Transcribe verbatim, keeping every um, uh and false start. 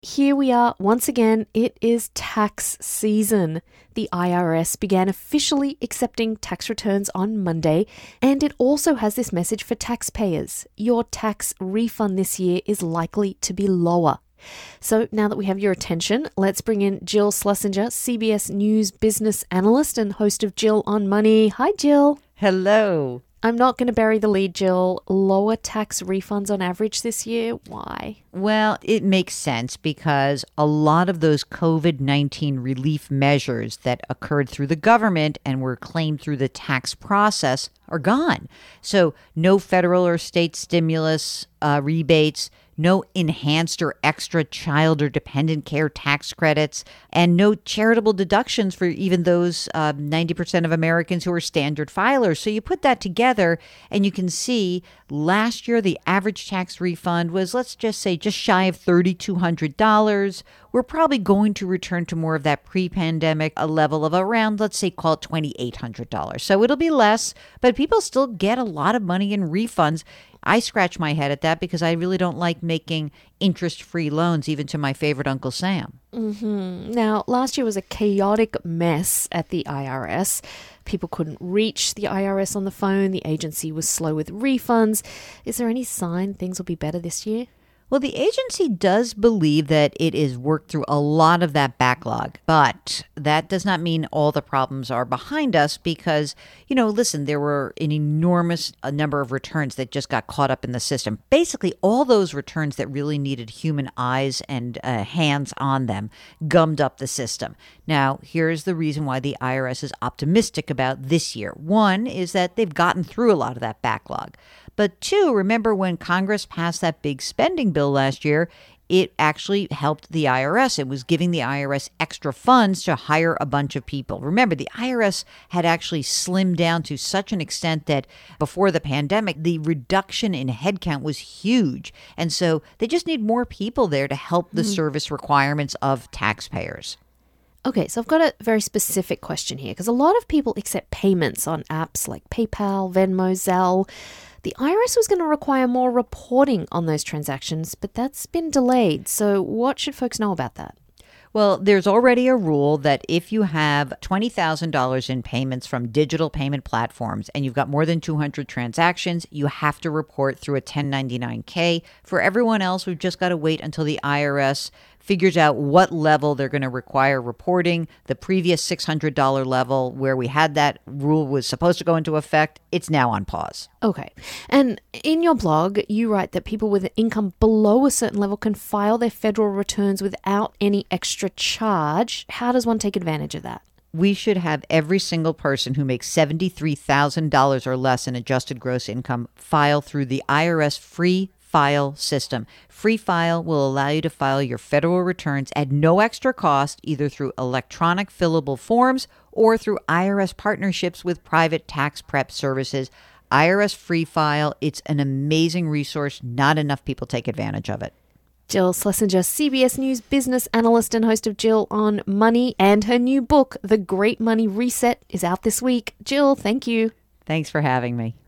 Here we are once again. It is tax season. The I R S began officially accepting tax returns on Monday, and it also has this message for taxpayers. Your tax refund this year is likely to be lower. So now that we have your attention, let's bring in Jill Schlesinger, C B S News business analyst and host of Jill on Money. Hi, Jill. Hello. I'm not going to bury the lead, Jill. Lower tax refunds on average this year? Why? Well, it makes sense because a lot of those COVID nineteen relief measures that occurred through the government and were claimed through the tax process are gone. So no federal or state stimulus uh, rebates, no enhanced or extra child or dependent care tax credits, and no charitable deductions for even those uh, ninety percent of Americans who are standard filers. So you put that together and you can see last year the average tax refund was, let's just say, just shy of three thousand two hundred dollars. We're probably going to return to more of that pre-pandemic a level of around, let's say, call it two thousand eight hundred dollars. So it'll be less, but people still get a lot of money in refunds. I scratch my head at that because I really don't like making interest-free loans, even to my favorite Uncle Sam. Mm-hmm. Now, last year was a chaotic mess at the I R S. People couldn't reach the I R S on the phone. The agency was slow with refunds. Is there any sign things will be better this year? Well, the agency does believe that it is worked through a lot of that backlog, but that does not mean all the problems are behind us because, you know, listen, there were an enormous number of returns that just got caught up in the system. Basically, all those returns that really needed human eyes and uh, hands on them gummed up the system. Now, here's the reason why the I R S is optimistic about this year. One is that they've gotten through a lot of that backlog. But two, remember when Congress passed that big spending bill last year, it actually helped the I R S. It was giving the I R S extra funds to hire a bunch of people. Remember, the I R S had actually slimmed down to such an extent that before the pandemic, the reduction in headcount was huge. And so they just need more people there to help the mm-hmm. service requirements of taxpayers. Okay, so I've got a very specific question here because a lot of people accept payments on apps like PayPal, Venmo, Zelle. The I R S was going to require more reporting on those transactions, but that's been delayed. So what should folks know about that? Well, there's already a rule that if you have twenty thousand dollars in payments from digital payment platforms and you've got more than two hundred transactions, you have to report through a ten ninety-nine K. For everyone else, we've just got to wait until the I R S figures out what level they're going to require reporting. The previous six hundred dollars level where we had that rule was supposed to go into effect, it's now on pause. Okay. And in your blog, you write that people with an income below a certain level can file their federal returns without any extra charge. How does one take advantage of that? We should have every single person who makes seventy-three thousand dollars or less in adjusted gross income file through the I R S free file system. Free File will allow you to file your federal returns at no extra cost, either through electronic fillable forms or through I R S partnerships with private tax prep services. I R S Free File, it's an amazing resource. Not enough people take advantage of it. Jill Schlesinger, C B S News business analyst and host of Jill on Money, and her new book, The Great Money Reset, is out this week. Jill, thank you. Thanks for having me.